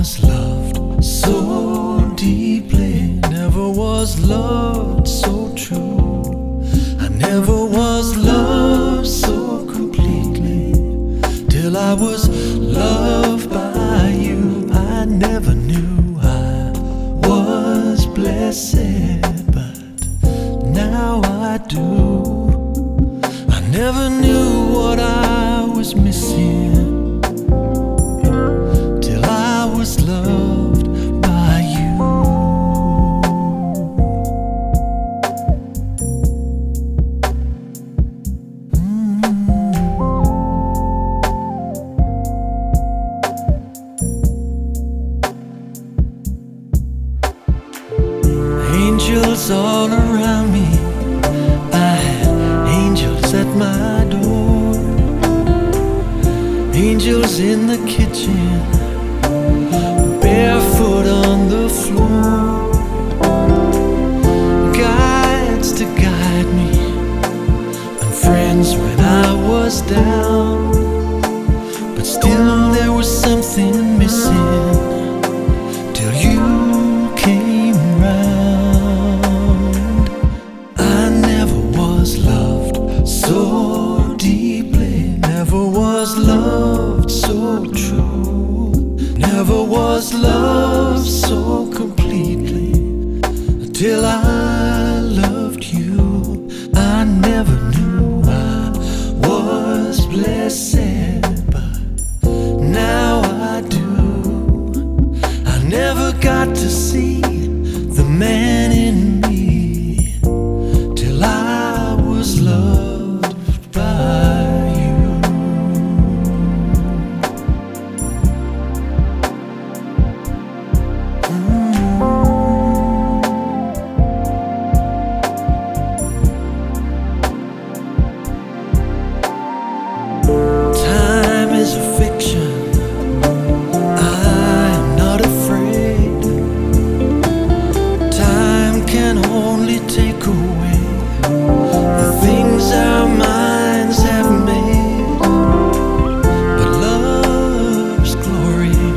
was loved so deeply, never was loved so true. I never was loved so completely till I was loved by you. I never knew I was blessed, but now I do. I never knew what I was missing till I was loved by you. Angels all around me, I had angels at my door, angels in the kitchen, barefoot on the floor, guides to guide me, and friends when I was down. But still there was something missing till you came round. I never was loved so deeply, never was loved so true, never was loved so completely until I loved you. I never knew I was blessed, but now I do. I never got to see the man in me till I was loved by you. Time is a fiction, I am not afraid. Time can only take away the things our minds have made, but love's glory